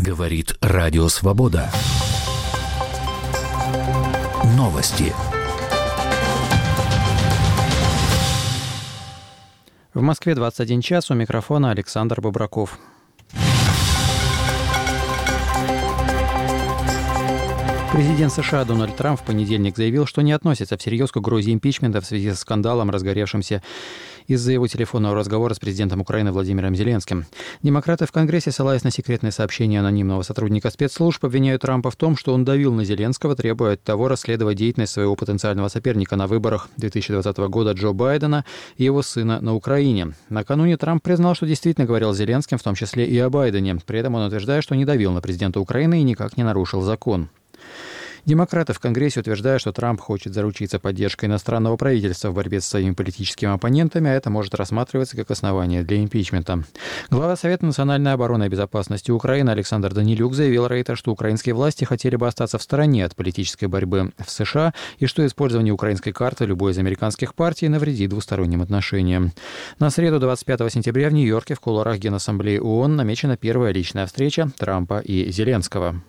Говорит Радио Свобода. Новости. В Москве 21 час, у микрофона Александр Бобраков. Президент США Дональд Трамп в понедельник заявил, что не относится всерьез к угрозе импичмента в связи со скандалом, разгоревшимся из-за его телефонного разговора с президентом Украины Владимиром Зеленским. Демократы в Конгрессе, ссылаясь на секретные сообщения анонимного сотрудника спецслужб, обвиняют Трампа в том, что он давил на Зеленского, требуя от того расследовать деятельность своего потенциального соперника на выборах 2020 года Джо Байдена и его сына на Украине. Накануне Трамп признал, что действительно говорил с Зеленским, в том числе и о Байдене. При этом он утверждает, что не давил на президента Украины и никак не нарушил закон. Демократы в Конгрессе утверждают, что Трамп хочет заручиться поддержкой иностранного правительства в борьбе со своими политическими оппонентами, а это может рассматриваться как основание для импичмента. Глава Совета национальной обороны и безопасности Украины Александр Данилюк заявил Рейтер, что украинские власти хотели бы остаться в стороне от политической борьбы в США и что использование украинской карты любой из американских партий навредит двусторонним отношениям. На среду 25 сентября в Нью-Йорке в кулуарах Генассамблеи ООН намечена первая личная встреча Трампа и Зеленского.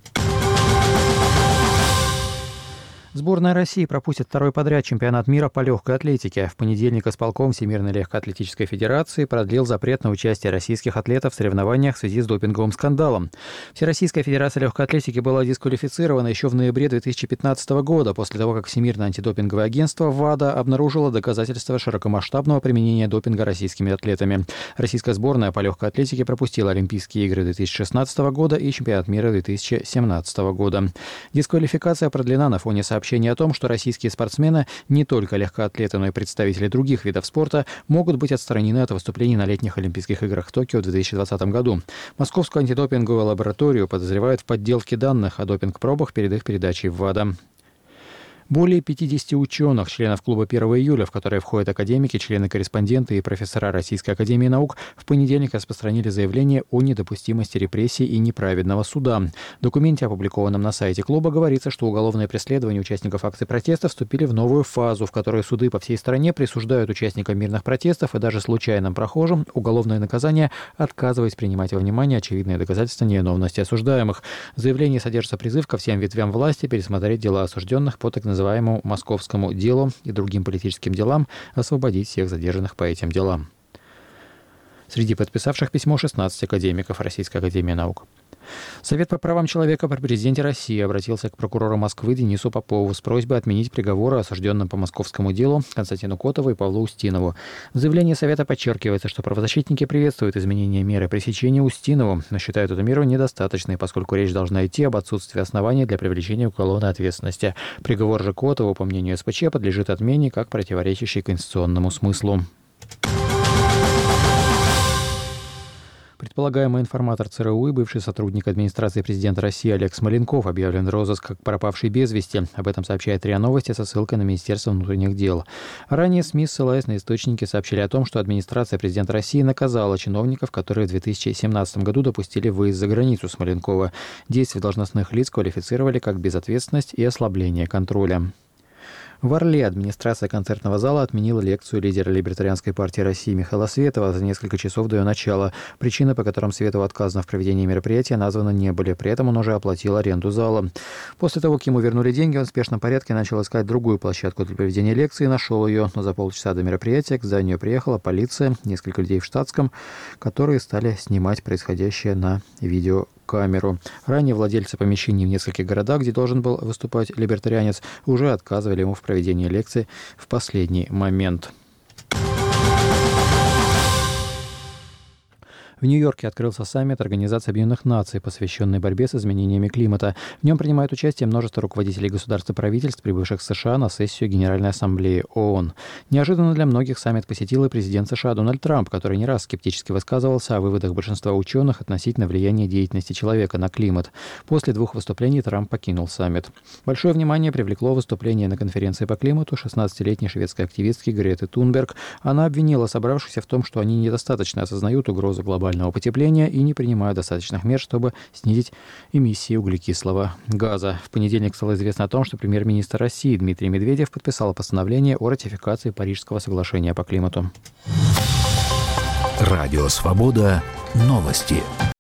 Сборная России пропустит второй подряд чемпионат мира по легкой атлетике. В понедельник исполком Всемирной легкоатлетической федерации продлил запрет на участие российских атлетов в соревнованиях в связи с допинговым скандалом. Всероссийская федерация легкой атлетики была дисквалифицирована еще в ноябре 2015 года, после того, как Всемирное антидопинговое агентство ВАДА обнаружило доказательства широкомасштабного применения допинга российскими атлетами. Российская сборная по легкой атлетике пропустила Олимпийские игры 2016 года и чемпионат мира 2017 года. Дисквалификация продлена на фоне сообщения о том, что российские спортсмены, не только легкоатлеты, но и представители других видов спорта, могут быть отстранены от выступлений на летних Олимпийских играх в Токио в 2020 году. Московскую антидопинговую лабораторию подозревают в подделке данных о допинг-пробах перед их передачей в ВАДА. Более 50 ученых, членов клуба 1 июля, в который входят академики, члены-корреспонденты и профессора Российской академии наук, в понедельник распространили заявление о недопустимости репрессий и неправедного суда. В документе, опубликованном на сайте клуба, говорится, что уголовные преследования участников акций протеста вступили в новую фазу, в которой суды по всей стране присуждают участникам мирных протестов и даже случайным прохожим уголовное наказание, отказываясь принимать во внимание очевидные доказательства невиновности осуждаемых. В заявлении содержится призыв ко всем ветвям власти пересмотреть дела осужденных по так называемому московскому делу и другим политическим делам, освободить всех задержанных по этим делам. Среди подписавших письмо 16 академиков Российской академии наук. Совет по правам человека при президенте России обратился к прокурору Москвы Денису Попову с просьбой отменить приговоры осужденным по московскому делу Константину Котову и Павлу Устинову. В заявлении Совета подчеркивается, что правозащитники приветствуют изменение меры пресечения Устинову, но считают эту меру недостаточной, поскольку речь должна идти об отсутствии оснований для привлечения уголовной ответственности. Приговор же Котову, по мнению СПЧ, подлежит отмене как противоречащий конституционному смыслу. Предполагаемый информатор ЦРУ и бывший сотрудник администрации президента России Олег Смоленков объявлен в розыск как пропавший без вести. Об этом сообщает РИА Новости со ссылкой на Министерство внутренних дел. Ранее СМИ, ссылаясь на источники, сообщили о том, что администрация президента России наказала чиновников, которые в 2017 году допустили выезд за границу Смоленкова. Действия должностных лиц квалифицировали как безответственность и ослабление контроля. В Орле администрация концертного зала отменила лекцию лидера Либертарианской партии России Михаила Светова за несколько часов до ее начала. Причины, по которым Светову отказано в проведении мероприятия, названы не были. При этом он уже оплатил аренду зала. После того, как ему вернули деньги, он в спешном порядке начал искать другую площадку для проведения лекции и нашел ее. Но за полчаса до мероприятия к зданию приехала полиция, несколько людей в штатском, которые стали снимать происходящее на видеокамеру. Ранее владельцы помещений в нескольких городах, где должен был выступать либертарианец, уже отказывали ему в проведении лекции в последний момент. В Нью-Йорке открылся саммит Организации Объединенных Наций, посвященный борьбе с изменениями климата. В нем принимают участие множество руководителей государств и правительств, прибывших в США на сессию Генеральной Ассамблеи ООН. Неожиданно для многих саммит посетил и президент США Дональд Трамп, который не раз скептически высказывался о выводах большинства ученых относительно влияния деятельности человека на климат. После двух выступлений Трамп покинул саммит. Большое внимание привлекло выступление на конференции по климату 16-летней шведской активистки Греты Тунберг. Она обвинила собравшихся в том, что они недостаточно осознают угрозу глобального потепления и не принимают достаточных мер, чтобы снизить эмиссии углекислого газа. В понедельник стало известно о том, что премьер-министр России Дмитрий Медведев подписал постановление о ратификации Парижского соглашения по климату. Радио Свобода. Новости.